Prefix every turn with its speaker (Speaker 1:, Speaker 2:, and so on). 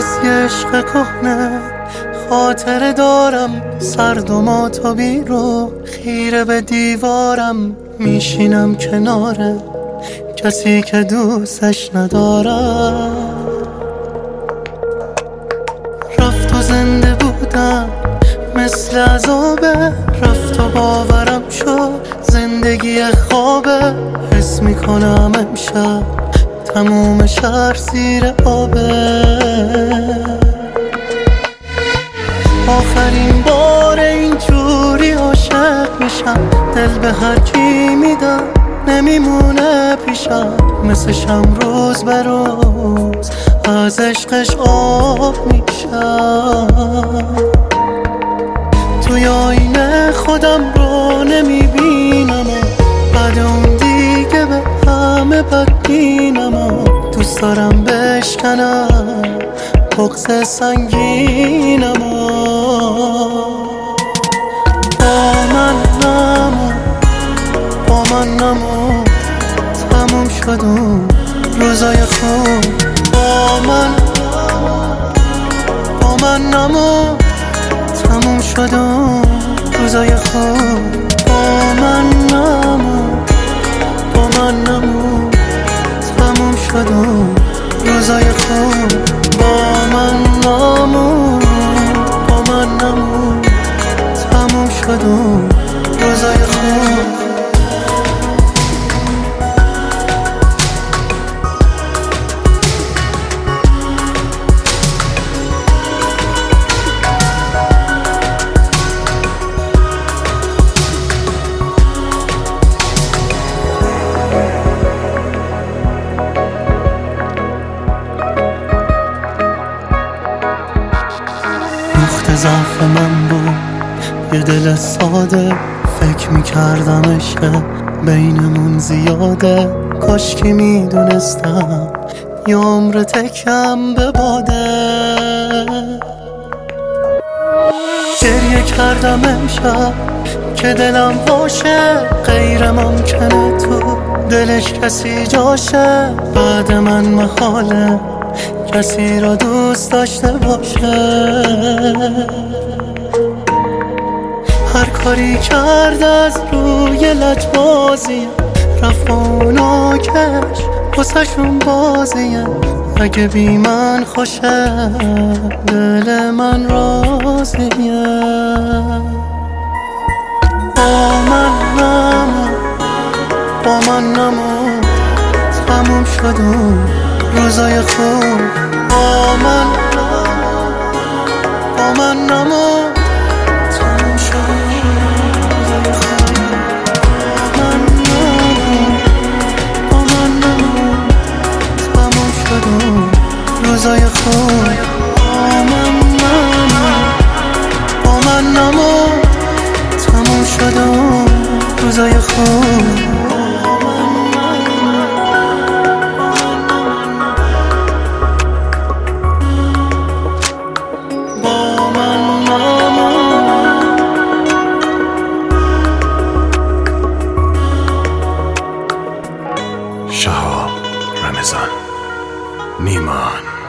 Speaker 1: از یه عشق کهنه خاطره دارم، سرد و ماتابی رو خیره به دیوارم، میشینم کناره کسی که دوستش ندارم. رفت و زنده بودم مثل عذابه، رفت و باورم شد زندگی خوابه. حس میکنم امشب تموم شهر زیر آبه. آخرین بار اینجوری عاشق میشم، دل به هر کی میدم نمیمونه پیشم. مثل شم روز به روز از عشقش آب میشم. توی آینه خودم رو نمیبینم و بعد اون دیگه به همه بدبینم و دوست دارم بشکنم بغض سنگینم و با من نمون تموم شد اون روزای خوب. با من نمون تموم شد اون روزای خوب. با من نمون تموم شد اون روزای خوب. با من نمون تموم شد اون روزای خوب. ضعف من بود یه دل ساده، فکر میکردم عشق بینمون زیاده. کاش که میدونستم یه عمر تکم به باده. گریه کردم امشب که دلم باشه، غیر ممکنه تو دلش کسی جاشه. بعد من محاله کسی را دوست داشته باشه. هر کاری کرد از روی لجبازیه، رفت اونا کش واسه‌شون بازیه. اگه بی من خوشه دل من راضیه. با من نمون تموم شد اون روزای خوب. با من نمون تموم شد روزای خوب. با من نمون تموم شد روزای خوب. با من نمون تموم شد روزای خوب.
Speaker 2: شهاب رمضان نیمان.